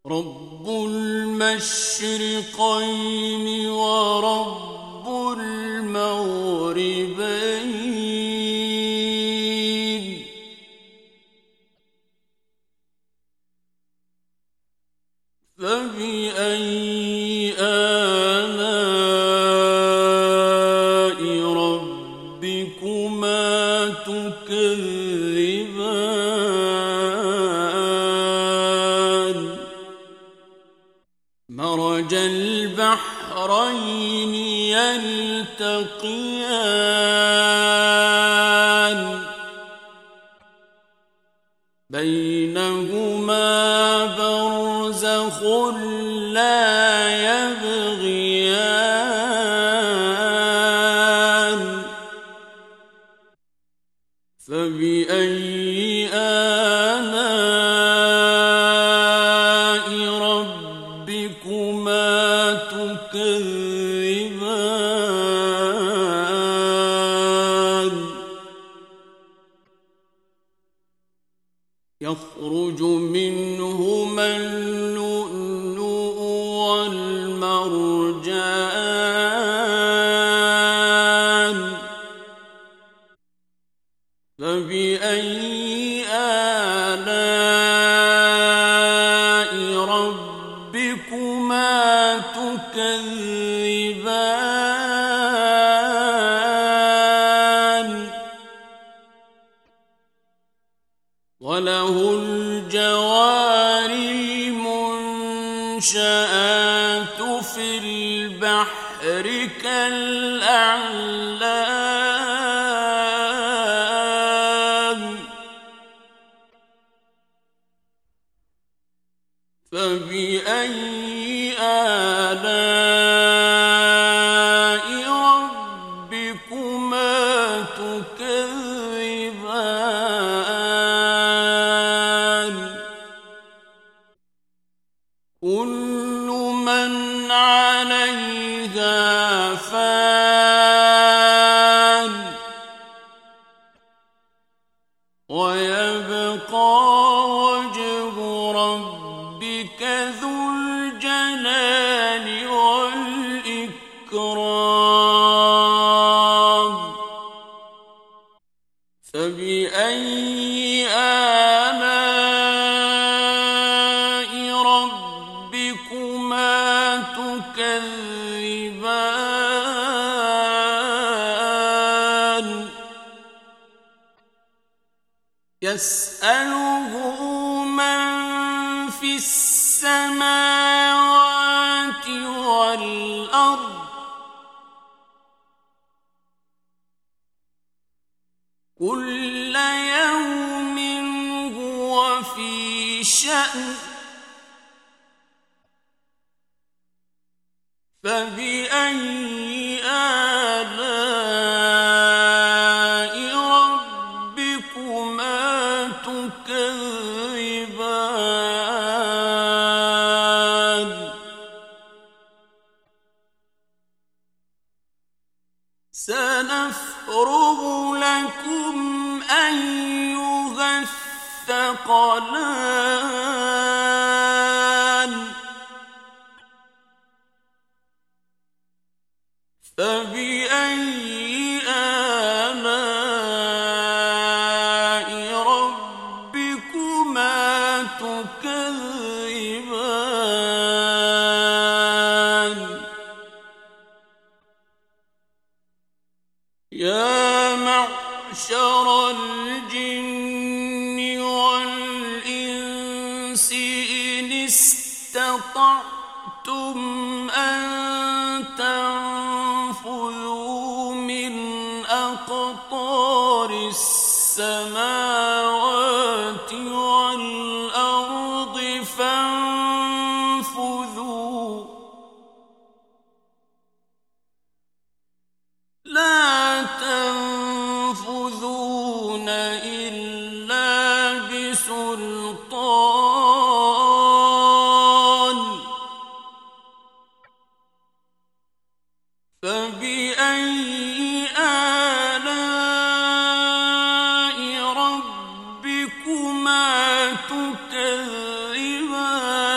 رب المشرقين ورب المغربين فبأي آلاء ربكما تكذبان مرج البحرين يلتقيان بينهما برزخ لا يبغيان فبأي آلاء ربكما تكذبان يخرج منهما اللؤلؤ والمرجان فبأي آلاء ربكما تكذبان وله الجوار المنشآت في البحر كالأعلام فبأي آلاء ربكما تكذبان كل من عليها فان ويبقى وجه ربك ذو الجلال والإكرام فبأي آلاء ربكما تكذبان يسأله من في السماوات والأرض كل يوم هو في شأن فبأي آلاء ربكما تكذبان سنفرغ لكم أيها الثقلان فبأي آلاء ربكما تكذبان يا معشر الجن والإنس إن استطعتم أن تنفذوا من أقطار السماوات والأرض فانفذوا لا تنفذون إلا بسلطان فبأي آلاء ربكما تكذبان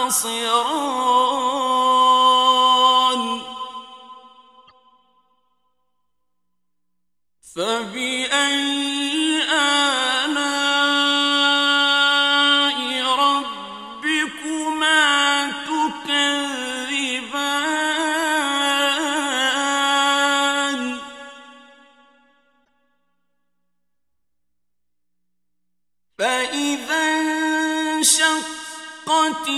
تنتصران فبأي آلاء ربكما تكذبان فإذا انشقت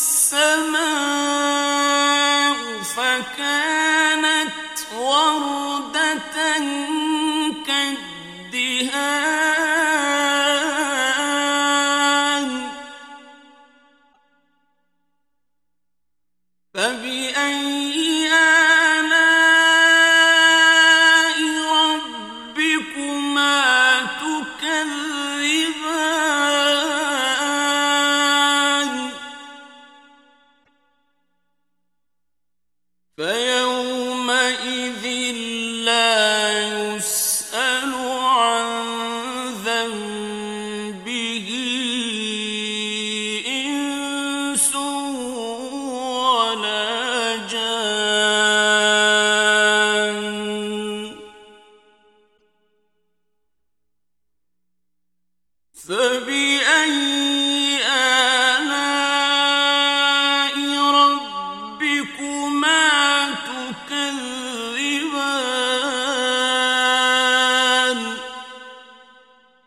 السماء فكانت وردة كالدهان فبأي آلاء ربكما تكذبان فيومئذ لا يسأل